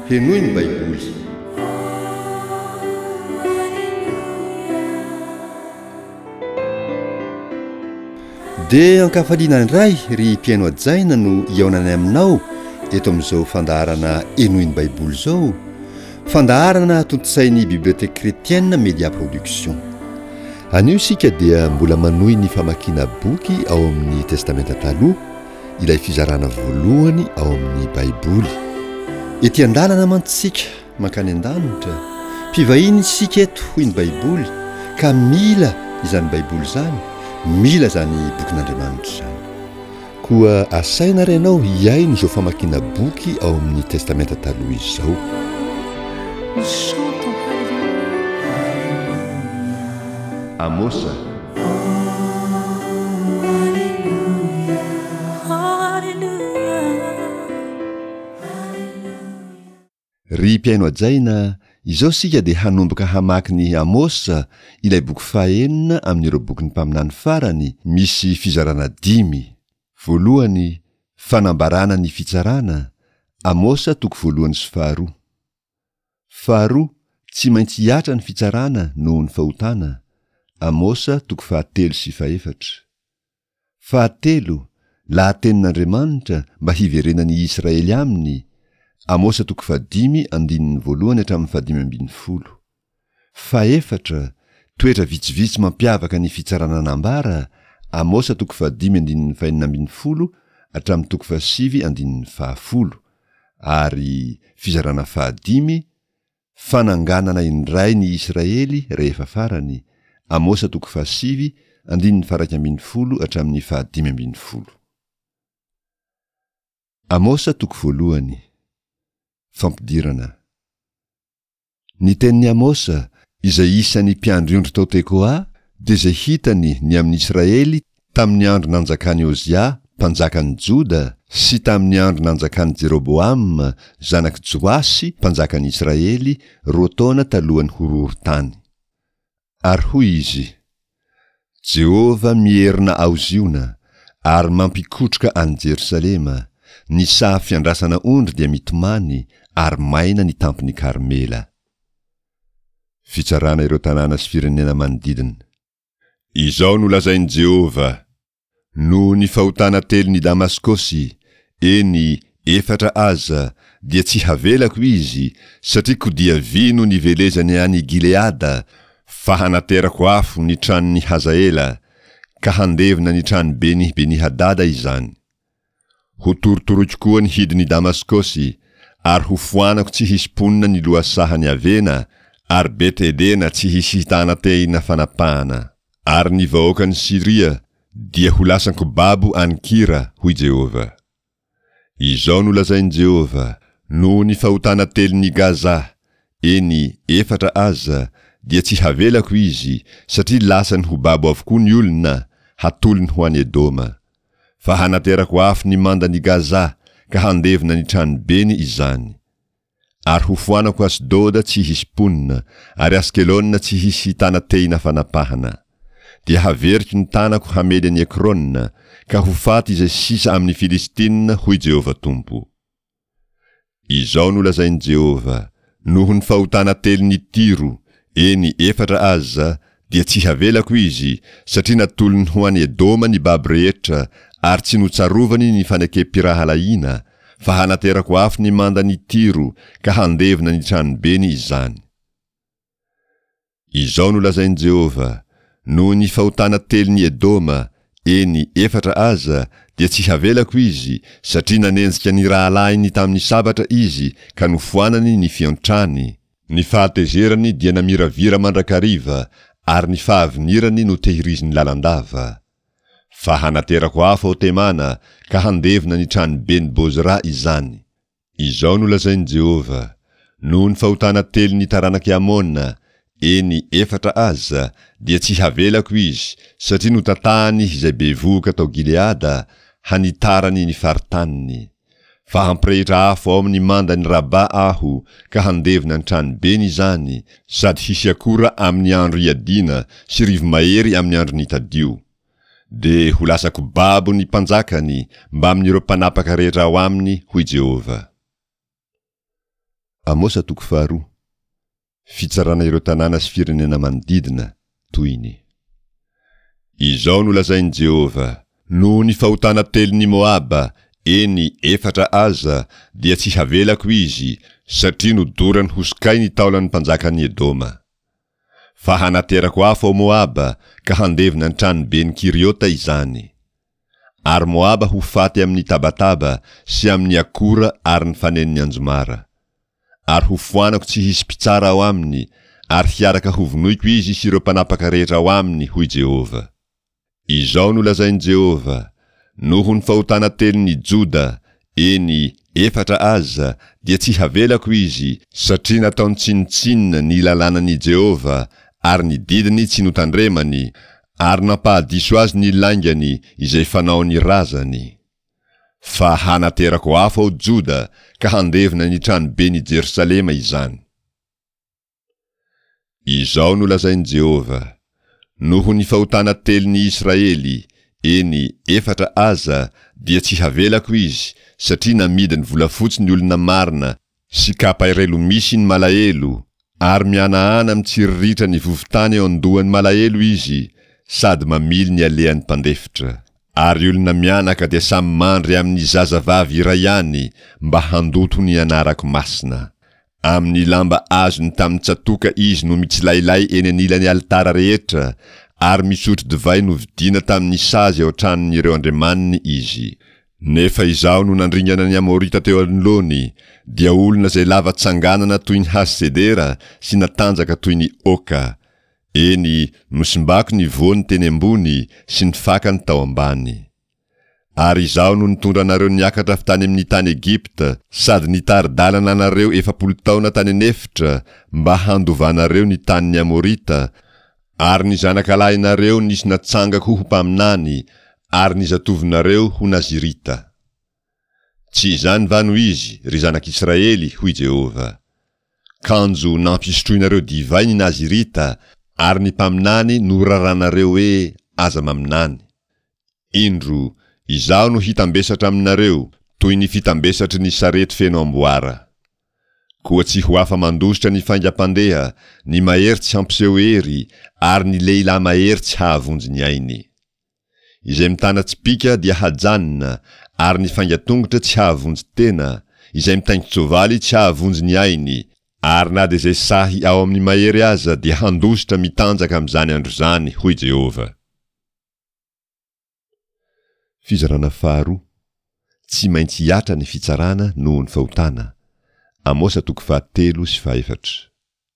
henoy ny baiboly. Dia ankafaliana indray ry mpiaino ajaina no iaonany aminao eto amin'izao fandaharana enoy ny baiboly izao, fandaharana tontosain'ny bibliothèque chrétienne Média Production. Anio isika dia mbola manohy ny famakiana boky ao amin'ny testamenta taloha, ilay fizarana voalohany ao amin'ny baiboly. Ety an-dalana mantsika mankany an-danitra, mpivahiny isika eto hoy ny baiboly, ka mila izany baiboly zany, mila zany bokin'Andriamanitra zany. Koa asaina renao hiaino izao famakiana boky ao amin'ny testamenta taloha izao. Amosa. Ry mpiaino ajaina, izao sika dia hanomboka hamaky ny Amosa, ilay boky fahaenina amin'ireo bokin'ny mpaminany farany, misy fizarana 5. Voalohany, fanambarana ny fitsarana, Amosa toko voalohany sy faharoa. Faharoa, tsy maintsy hiatra ny fitsarana noho ny fahotana, Amosa toko fahatelo sy fahaefatra. Fahatelo, lahatenin'Andriamanitra mba hiverenany Israely aminy, Amosa toko 5 andininy voalohany hatramin'ny 5. Fahaefatra, toetra vitsivitsy mampiavaka ny fitsarana nambara, Amosa toko 5 andininy 4 hatramin'ny toko 7 andininy 10. Ary fizarana 5, fananganana indray ny Israely rehefa farany, Amosa toko 7 andininy 1 hatramin'ny 15. Amosa toko voalohany. Fampidirana. Ny tenin'ny Amosa izay isan'ny mpiandriondro tao Tekoa dia izay hitany ny amin'ny Israely tamin'ny andro nanjakany Ozia mpanjakan'ny Joda sy tamin'ny andro nanjakany Jeroboam zanaky Joasy mpanjakan'ny Israely roa taona talohany horohoro-tany. Ary hoy izy: Jehova mierina aoziona ary mampikotroka any Jerusalema, ny saha fiandrasana ondry dia mitomany ary maina ny tampony Karmela. Fitsarana ireo tanàna sy firenena manodidina. Izao no lazain'i Jehova: no ny fahotana telo ny Damaskosy, eny 4 aza, dia tsy havelako izy, satria kodia vy no nivelezany any Gileada, fa hanaterako afo ny tranon'ny Hazaela, ka handevina ny trano Beni-Hadada izany. Ho torotoroiko koa ny hidin'i Damaskosy, ary ho foanako tsy hisy ponina ny loasahany avena, ary Bet-Edena tsy hisy hitana tehina fanapahana. Ary ny vahoakan'ny Siria dia ho lasako babo any Kira, hoy Jehova. Izao no lazain'i Jehova: no ny fahotana telon'ny Gaza, eny 4 aza, dia tsy havelako izy, satria lasany ho babo avokoa ny olona, hatolony ho any Edoma. Fa hanaterako afo ny mandany Gaza, ka handevina ny trano Beny izany. Ary ho foanako Asdoda tsy hisy ponina, ary Askelona tsy hisy hitana tehina fanapahana. Dia haveriko ny tanako hamely any Ekrona, ka ho faty izay sisa amin'ny Filistina, hoy Jehova Tompo. Izao no lazain'i Jehova: noho ny fahotana telon'ny Tiro, eny 4 aza, dia tsy havelako izy, satria natolony ho any Edoma ny babo rehetra, ary tsy notsarovany ny fanekempirahalaina, fa hanaterako afo ny mandany Tiro, ka handevina ny trano Beny izany. Izao no lazain'i Jehova: no ny fahotana telon'ny Edoma, eny 4 aza, dia tsy havelako izy, satria nanenjika ny rahalahiny tamin'ny sabatra izy, ka nofoanany ny fiontrany. Ny fahatezerany dia namiravira mandrakariva, ary ny fahavinirany no tehiriziny lalandava. Fa hanaterako afo ao Temana, ka handevina ny trano Ben-Bozra izany. Izao no lazain'i Jehova: no ny fahotana telon'ny taranaky Amona, eny 4 aza, dia tsy havelako izy, satria notatahany izay bevoka tao Gileada, hanitarany ny faritaniny. Fa hampirehitra afo ao amin'ny mandany Raba aho, ka handevina ny trano Beny izany, sady hisy akora amin'ny andro iadina sy rivo mahery amin'ny andro nitadio. De ho lasako babo ny mpanjakany mba amin'ireo mpanapaka rehetra ao aminy, hoy Jehova. Amosa 2. Fitsarana ireo tanàna sy firenena manodidina toy ny: izao no lazainy Jehova, no ny fahotana telon'ny Moaba, eny 4 aza, dia tsy havelako izy, satria nodorany hosikay ny taolan'ny mpanjakan'ny Edoma. Fa hanaterako afo ao Moaba, ka handevina ny tranoben'ny Kiriota izany. Ary Moaba ho faty amin'ny tabataba sy amin'ny akora ary ny fanen'ny anjomara. Ary ho foanako tsy hisy mpitsara ao aminy, ary hiaraka hovonoiko izy sy ireo mpanapaka rehetra ao aminy, hoy Jehova. Izao no lazainy Jehova, noho ny fahotana telon'ny Joda, eny 4 aza, dia tsy havelako izy, satria nataony tsinitsinina ny lalànan'i Jehova, ary ny didiny tsy notandremany, ary nampahadiso azy ny laingany izay fanaony razany. Fa hanaterako afo ao Joda, ka handevina ny tranoben'i Jerusalema izany. Izao no lazainy Jehova, noho ny fahotana telon'ny Israely, eny 4 aza, dia tsy havelako izy, satria namidiny volafotsy ny olona marina, sy kapa iray lomisy ny malahelo, ary mianaana mitsiriritra ny vovotany eo andohan'ny malahelo izy, sady mamily ny alehan'ny mpandefitra. Ary olona mianaka dia samy mandry amin'ny zazavavy iray ihany, mba handoto ny anarako masina. Amin'ny lamba azony tamin'ny tsatoka izy no mitsilailay eny anilan'ny altara rehetra, ary misotro divay novidina tamin'ny sazy ao tranon'ireo andriamaniny izy. Nefa izao no nandringana ny Amorita teo anoloany, dia olona zay lava tsanganana toy ny Hasedera sy natanjaka toy ny Oka. Eny, nosimbako ny voany teny ambony sy ny fakany tao ambany. Ary izao no nitondra anareo niakatra avy tany amin'ny tany Egipta, sady nitaridalana anareo 400 taona tany anefitra, mba handovanareo ny tanin'ny Amorita, ary ny zanakalahinareo nisy natsangako ho mpaminany, ary ny zatovinareo ho Nazirita. Tsy izany va no izy, ry zanak'Israely, hoy Jehova. Kanjo nampisotroinareo divay ny Nazirita, ary ny mpaminany no raranareo hoe aza maminany. Indro, izao no hitambesatra aminareo, toy ny fitambesatry ny sarety feno amboara. Koa tsy ho afa mandositra ny faingam-pandeha, ny mahery tsy hampiseho hery, ary ny lehilahy mahery tsy hahavonjy ny ainy. Izay mitana tsipika dia hajanona, ary ny faingatongotra tsy hahavonjy tena, izay mitaingy tsovaly tsy hahavonjy ny ainy, ary na de zay sahy ao amin'ny mahery aza dia handositra mitanjaka amin'izany andro zany, hoy Jehova. Fizarana 2. Tsy maintsy hiatra ny fitsarana noho ny fahotana. Amosa 3:4.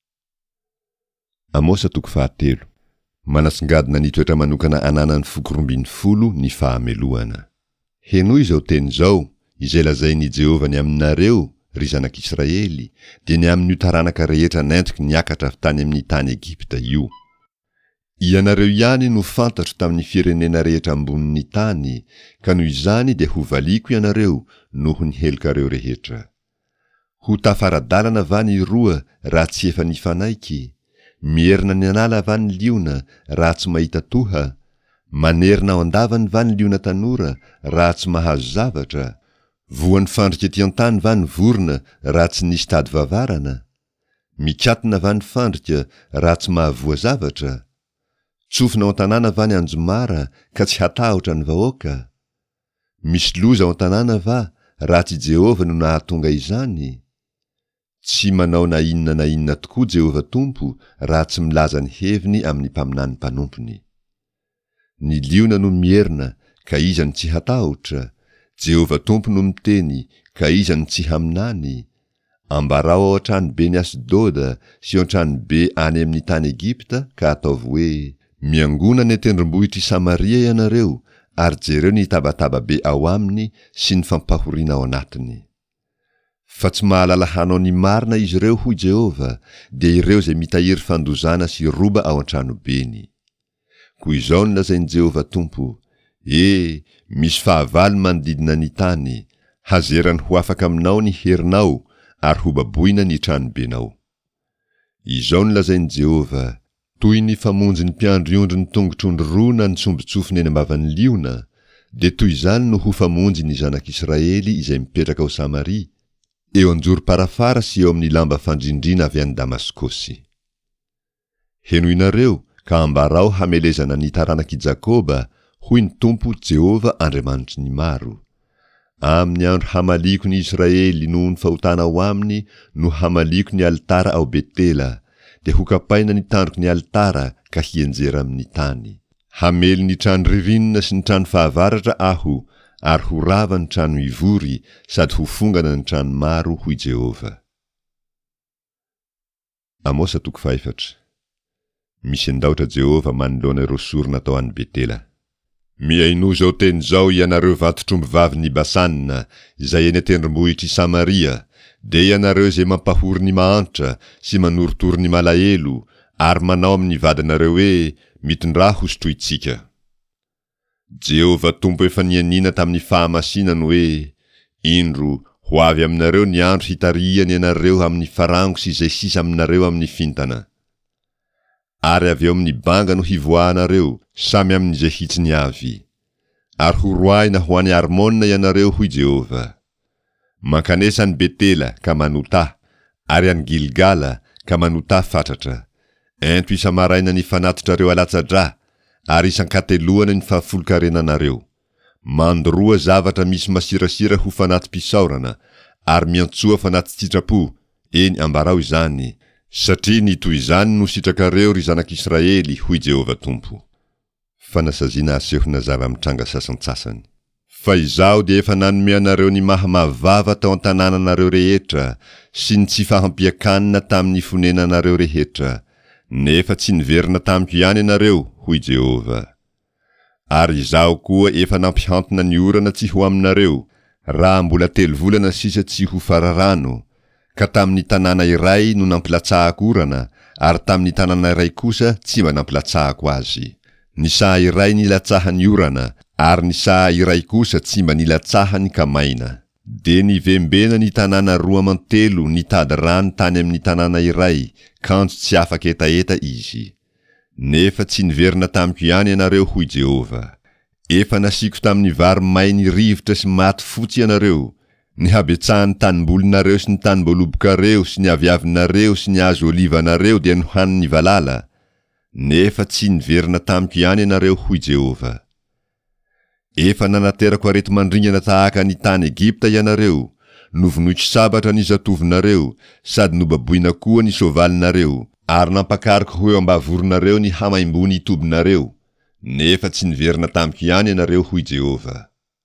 Amosa 3:7. Manasongadina ny toetra manokana ananan'ny fokorombin'ny 10 ny fahamelohana. Henoy izao teny zao, izay lazainy Jehova ny aminareo, ry zanak'Israely, dia ny amin'ny taranaka rehetra nentoky niakatra avy tany amin'ny tany Egipta io. Ianareo ihany no fantatro tamin'ny firenena rehetra ambonin'ny tany, ka noho izany dia ho valiko ianareo noho ny helokareo rehetra. Ho tafaradalana va ny roa raha tsy efa nifanaiky? Mierina ny anala va ny liona raha tsy mahita toha? Manerina ao andavany va ny liona tanora raha tsy mahazo zavatra? Voan'ny fandrika ety an-tany va ny vorona raha tsy nisy tady vavarana? Mikatona va ny fandrika raha tsy mahavoa zavatra? Tsofina ao an-tanàna va ny anjomara ka tsy hatahotra ny vahoaka? Misy loza ao an-tanàna va raha tsy Jehova no nahatonga izany? Tsy manao na inona tokoa Jehova Tompo raha tsy milaza ny heviny amin'ny mpaminany mpanompony. Ny liona no mierina, ka iza ny tsy hatahotra? Jehova Tompo no miteny, ka iza ny tsy haminany? Ambarao ao an-tranobe ny Asdoda sy ao an-tranobe any amin'ny tany Egipta, ka ataovy hoe: miangona ny tendrombohitry Samaria ianareo, ary jereo ny tabataba be ao aminy sy ny fampahoriana ao anatiny. Fa tsy mahalala hanao ny marina izy ireo, hoy Jehova, dia ireo zay mitahiry fandozana sy roba ao an-tranobeny. Koa izao ny lazainy Jehova Tompo: misy fahavalo manodidina ny tany, hazerany ho afaka aminao ny herinao, ary ho baboina ny tranobenao. Izao ny lazainy Jehova: toy ny famonjy ny mpiandriondry ny tongotr'ondry roa na ny tsombitsofiny eny ambavan'ny liona, dia toy izany no ho famonjy ny zanak'Israely izay mipetraka ao Samaria. eo anjoro-parafara sy eo amin'ny lamba fandrindrina avy any Damaskosy. Heno inareo ka ambarao hamelezana ny taranak'i Jakoba hoy ny Tompo Jehova Andriamanitry ny maro. Amin'ny andro hamaliko ny Israely noho ny fahotana ao aminy no hamaliko ny alitara ao Betela, dia hokapaina ny tandroko ny alitara ka hienjera amin'ny tany. Hamely ny trano ririnina sy ny trano fahavaratra aho, ary ho rava ny trano ivory sady ho fongana ny trano maro hoy Jehova. Amosa 4. Misy andaotra Jehova manoloana ireo sorona tao any Betela. Miaino zao teny zao ianareo vatotrombovavy ny Basanina, izay eny atendrombohitry Samaria, de ianareo zay mampahory ny mahantra sy manorotoro ny malahelo, ary manao amin'ny vadanareo hoe mitondra hosotroitsika. Jehova Tompo efa nianina tamin'ny fahamasinany hoe, indro ho avy aminareo ny andro hitariany ianareo amin'ny farango sy izay sisa aminareo amin'ny fintana. Ary avy eo amin'ny banga no hivoahanareo, samy amin'izay hitsiny avy. Ary ho roaina ho any Armona ianareo hoy Jehova. Mankanesa ny Betela ka manota, ary any Gilgala ka manota fatratra. Ento isa-maraina ny fanatitrareo alatsadra, ary isan-kateloana ny fahafolokarenanareo. Mandroa zavatra misy masirasira ho fanaty-pisaorana, ary miantsoa fanaty sitrapo, eny ambarao izany. Satria ny toy izany no sitrakareo ry zanak'Israely, hoy Jehova Tompo. Fanasazina asehona zava-mitranga sasantsasany. Fa izao dia efa nanome anareo ny mahamavava tao an-tanànanareo rehetra, sy ny tsy fahampiakanina tamin'ny fonenanareo rehetra, nefa tsy niverina tamiko ihany ianareo, hoy Jehova. Ary izao koa efa nampihantona ny orana tsy ho aminareo, raha mbola 3 volana sisa tsy ho fararano, ka tamin'ny tanàna iray no nampilatsahako orana, ary tamin'ny tanàna iray kosa tsy mba nampilatsahako azy. Ny saha iray nilatsahany orana, ary ny saha iray kosa tsy mba nilatsahany ka maina. De nivembena ny tanàna 2 nitady rano tany amin'ny tanàna iray, kanjo tsy afaka etaeta izy. Nefa tsy niverina tamiko ihany ianareo, hoy Jehova. Efa nasiko tamin'ny vary mainy rivotra sy maty fotsy ianareo, ny habetsahany tanimbolinareo sy ny tanimboalobokareo sy ny aviavinareo sy ny hazo olivanareo dia nohaniny valala. Nefa tsy niverina tamiko ihany ianareo, hoy Jehova. Efa nanaterako arety mandringana tahaka ny tany Egipta ianareo, novonoitry sabatra ny zatovinareo, sady nobaboina koa ny soavalinareo, ary nampakariko ho eo ambavoronareo ny hamaimbo-ny tobinareo. Nefa tsy niverina tamiko ihany ianareo, hoy Jehova.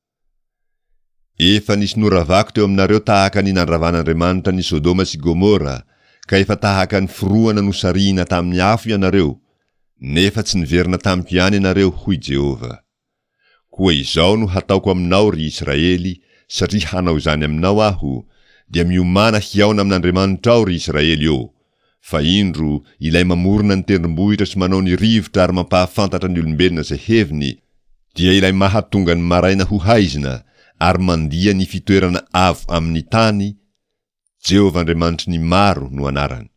Efa nisy noravako teo aminareo tahaka ny nandravan'Andriamanitra ny Sodoma sy Gomora, ka efa tahaka ny foroana nosarihina tamin'ny afo ianareo, nefa tsy niverina tamiko ihany ianareo, hoy Jehova. Koa izao no hataoko aminao ry Israely, satria hanao izany aminao aho, dia miomana hiaona amin'Andriamanitra ao ry Israely eo. Fa indro ilay mamorona ny tendrombohitra sy manao ny rivotra ary mampahafantatra ny olombelona zay heviny, dia ilay mahatonga ny maraina ho haizina, ary mandia ny fitoerana avo amin'ny tany, Jehova Andriamanitry ny maro no anarany.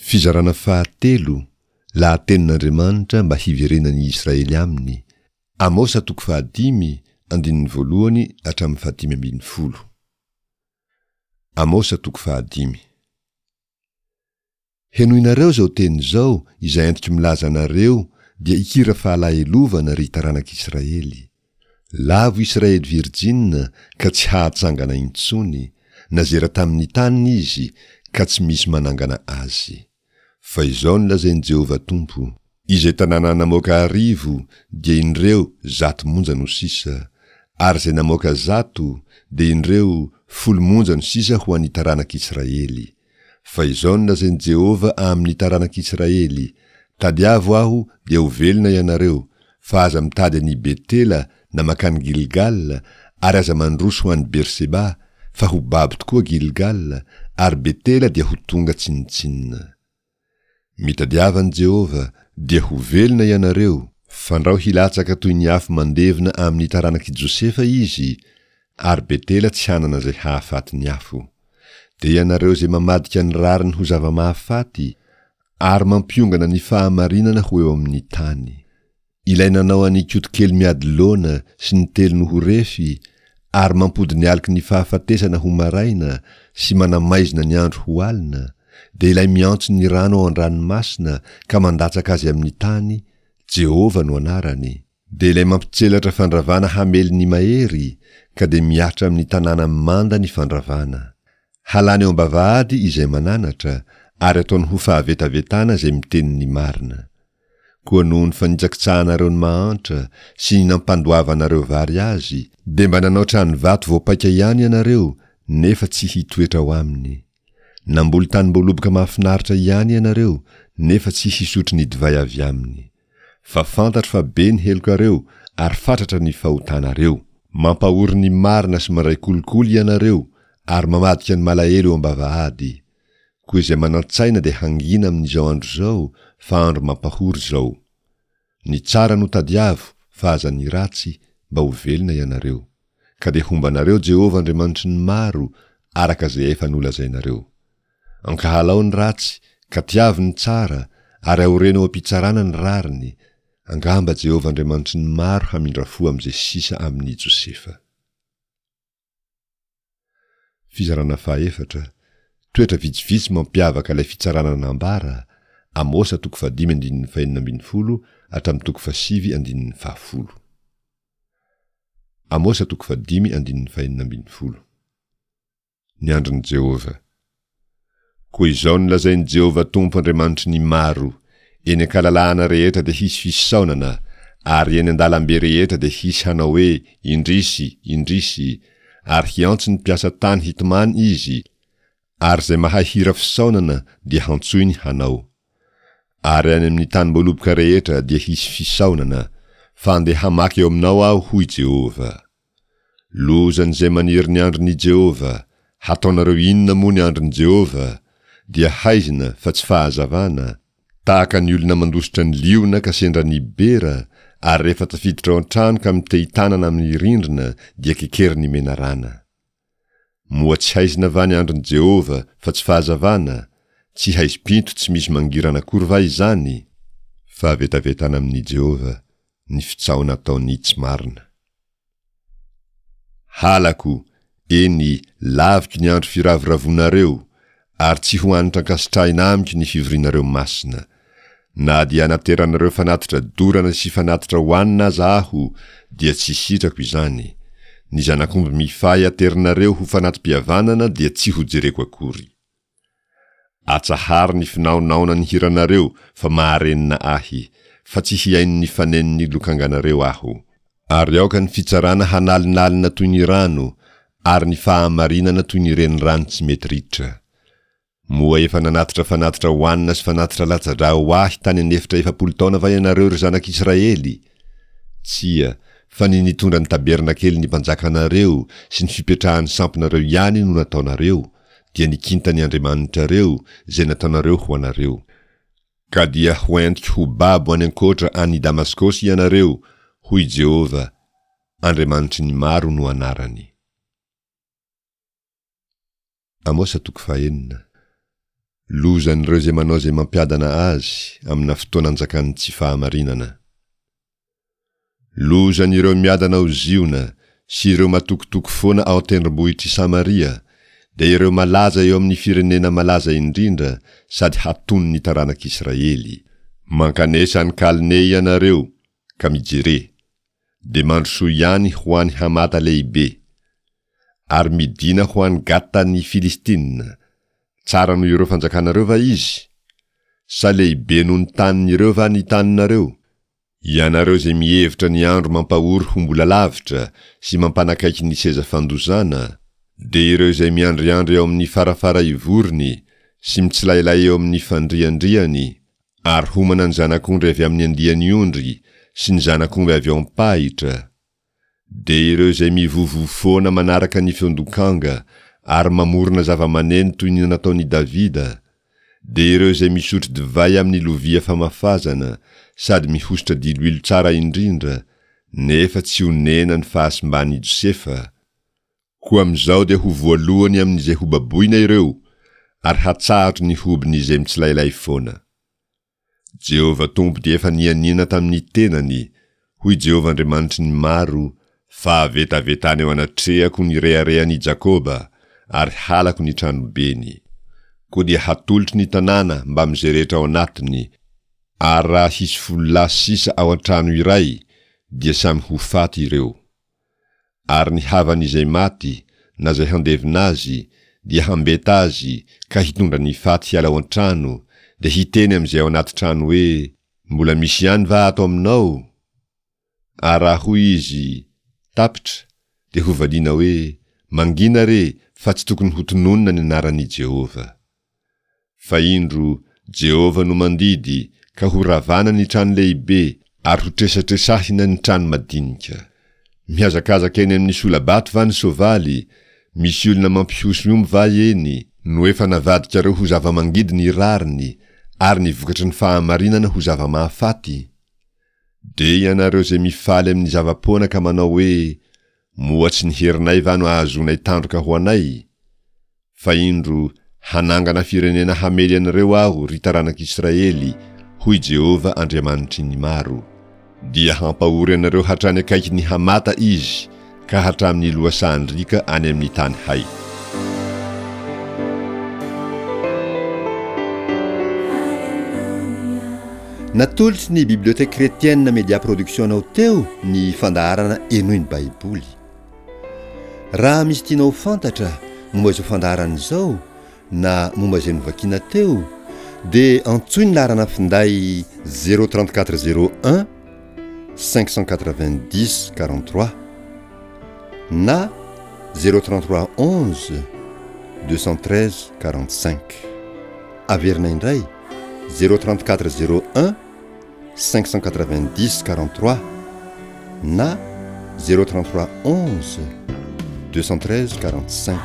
Fizarana fahatelo laha tenin'Andriamanitra mba hiverenany Israely aminy. Amosa 5:1-10. Amosa 5:1. Henoinareo zao teny zao izay antiky milaza anareo dia ikira fahalahelovana ry taranak'Israely. Lavo Israely Virjina ka tsy hahatsangana intsony, nazera tamin'ny taniny izy ka tsy misy manangana azy. Fa izao nolazainy Jehova Tompo, izay tanàna namoaka arivo dia indreo 100 monja no sisa, ary zay namoaka 100 dia indreo 10 monja no sisa ho an'ny taranak'Israely. Fa izao nolazainy Jehova amin'ny taranak'Israely, tadiavo aho dia ho velona ianareo, fa aza mitady an'i Betela na makany Gilgal, ary aza mandroso ho an'i Berseba, fa ho babo tokoa Gilgal, ary Betela dia ho tonga tsinitsinina. Mitadiavan Jehova dia ho velona ianareo, fandrao hilatsaka toy ny afo mandevina amin'ny taranak'i Josefa izy, ary Betela tsy hanana zay hahafaty ny afo. Dia ianareo zay mamadika ny rariny ho zava-mahafaty, ary mampiongana ny fahamarinana ho eo amin'ny tany. Ilay nanao an'ny kotikely miady lona sy ny telo ho refy, ary mampody ny aliky ny fahafatesana ho maraina sy manamaizina ny andro ho alina, dia ilay miantso ny rano ao an-dranomasina ka mandatsaka azy amin'ny tany, Jehova no anarany. Dia ilay mampitselatra fandravana hamely ny mahery, ka dia miatra amin'ny tanàna manda ny fandravana. Halany eo am-bavahady izay mananatra, ary ataony ho fahavetavetana zay miteny ny marina. Koa noho ny fanitsakitsahanareo ny mahantra sy ny nampandoavanareo vary azy, dia mba nanao trano vato voapaika ihany ianareo, nefa tsy hitoetra ao aminy. Namboly tany mboloboka mahafinaritra ihany ianareo, nefa tsy hisotry ny divay avy aminy. Fa fantatra fa be ny helokareo, ary fatratra ny fahotanareo. Mampahory ny marina sy maray kolikoly ianareo, ary mamadika ny malahelo eo am-bavahady. Koa izay manantsaina dia hangina amin'izao andro zao, fa andro mampahory zao. Ny tsara no tadiavo, fa aza ny ratsy mba ho velona ianareo. Ka dia hombanareo Jehova Andriamanitry ny maro, araka zay efa nolazainareo. Ankahalao ny ratsy, ka tiavo ny tsara, ary aoreno am-pitsarana ny rariny. Angamba Jehova Andriamanitry ny maro hamindrafo am'izay sisa amin'ny Josefa. Fizarana fahaefatra, toetra vitsivitsy mampiavaka ilay fitsarana nambara. Amosa 5:5-10 hatramin'ny 7:10. Amosa 5:5-10. Ny andron'i Jehova. Koa izao nolazainy Jehova Tompo Andriamanitry ny maro, eny ankalalahana rehetra dia hisy fisaonana, ary eny andalambe rehetra dia hisy hanao hoe indrisy, indrisy, ary hiantso ny mpiasa tany hitomany izy, ary zay mahay hira fisaonana dia hantsoiny hanao. Ary any amin'ny tany mboloboka rehetra dia hisy fisaonana, fa andeha hamaky eo aminao aho hoy Jehova. Lozany zay maniry ny andron'i Jehova, hataonareo inona moa ny andron'i Jehova, dia haizina fa tsy fahazavana, tahaka ny olona mandositra ny liona ka sendra ny bera, ary rehefa tafiditra ao an-trano ka mitei-tanana amin'ny rindrina dia kekeri ny menarana. Moa tsy haizina va ny andron'i Jehova fa tsy fahazavana, tsy haiz-pinto tsy misy mangirana akory va izany? Fahavetavetana amin'ny Jehova, ny fitsaona ataony tsy marina. Halako, eny laviky ny andro firaviravonareo, ary tsy ho anitra ankasitrahina amiko ny fivorianareo masina. Na dia nateranareo fanatitra dorana sy fanatitra hoanina aza aho, dia tsy sitrako izany. Ny zanak'omby mifay aterinareo ho fanatim-pihavanana dia tsy ho jereko akory. Atsahary ny finaonaona ny hiranareo fa maharenina ahy, fa tsy hiainy ny faneniny lokanganareo aho. Ary aoka ny fitsarana hanalinalina toy ny rano, ary ny fahamarinana toy ny renirano tsy mety ritra. Moa efa nanatitra fanatitra hoanina sy fanatitra latsa-drà ho ahy tany anefitra 7 taona va ianareo ry zanak'Israely? Tsia, fa ny nitondra ny tabernakely ny mpanjakanareo sy ny fipetrahan'ny sampinareo ihany no nataonareo, dia nikinta ny andriamanitrareo zay nataonareo ho anareo. Ka dia hoentiky ho babo any ankoatra any Damaskosy ianareo, hoy Jehova, Andriamanitry ny maro no anarany. Amosa 5:4. lozan'ireo zay manao zay mampiadana azy amina fotoananjakany tsy fahamarinana. Lozan'ireo miadana ho ziona sy ireo matokotoko foana ao an-tendrombohitry Samaria, dia ireo malaza eo amin'ny firenena malaza indrindra sady hatony ny taranak'Israely. Mankanesa ny Kalne ianareo ka mijere, dia mandrosoa ihany ho an'ny Hamata lehibe, ary midina ho an'ny Gata ny Filistina. Tsara no ireo fanjakanareo va izy? Sa lehibe no ny tanin'ireo va ny taninareo? Ianareo zay mihevitra ny andro mampahory ho mbola lavitra sy mampanakaiky ny seza fandozana, dia ireo zay miandriandry eo amin'ny farafara ivorony sy mitsilailay eo amin'ny fandriandriany, ary homana ny zanak'ondry avy amin'ny andiany ondry sy ny zanak'omby avy ao am-pahitra. Dia ireo zay mivovo foana manaraka ny feondokanga ary mamorona zava-maneno toy ny nataony Davida, dia ireo zay misotro divay amin'ny lovia famafazana sady mihosotra diloilo tsara indrindra, nefa tsy honena ny fahasimbany Josefa. Koa am'izao dia ho voalohany amin'izay ho baboina ireo, ary hatsahatro ny hobin'izay mitsilailay foana. Jehova Tompo dia efa nianina tamin'ny tenany, hoy Jehova Andriamanitry ny maro, fa avetavetany eo anatrehako ny reharehan'i Jakoba, ary halako ny tranobeny. Koa dia hatolotry ny tanàna mba am'izay rehetra ao anatiny, ary raha hisy 10 sisa ao an-trano iray, dia samy ho faty ireo. Ary ny havan'izay maty, na zay handevina azy, dia hambeta azy ka hitondra ny faty hiala ao an-trano, dia hiteny am'izay ao anaty trano hoe, mbola misy ihany va ato aminao? Ary raha hoy izy, tapitra, dia ho valiana hoe, mangina re, fa tsy tokony ho tononina ny anaran'i Jehova. Fa indro Jehova no mandidy ka ho ravana ny trano lehibe ary ho tresatresahina ny trano madinika. Mihazakazaka eny amin'ny solabato va ny soavaly, misy olona mampihoso-omby va eny, no efa navadikareo ho zava-mangidy ny rariny, ary ny vokatry ny fahamarinana ho zava-mahafaty. Dia ianareo zay mifaly amin'ny zava-poana ka manao hoe, moatsy ny herinay va no ahazonay tandroka ho anay? Fa indro hanangana firenena hamely anareo aho ry taranak'Israely, hoy Jehova Andriamanitry ny maro. Dia hampahory anareo hatrany akaiky ny Hamata izy, ka hatramin'ny loasandrika any amin'ny tany hay. Natolotry ny bibliothèque chrétienne Média Production anao teo ny fandaharana enoiny baiboly. Raha misy tianao fantatra momba izao fandaharana izao na momba izay novakiana teo, dia antsoy ny laharana finday 03401 590 43 na 033 11 213 45. Averina indray 03401 590 43 na 033 11 213 45.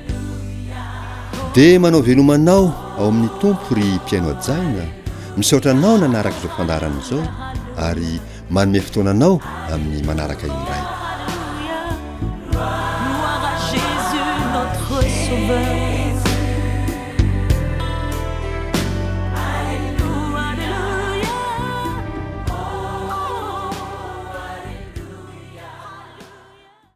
Dia manao velomanao ao amin'ny tompo ry mpiaino ajaina, misaotra anao nanaraka izao fandaharana izao, ary manome fotoananao amin'ny manaraka indray. Gloire à Jésus notre Sauveur.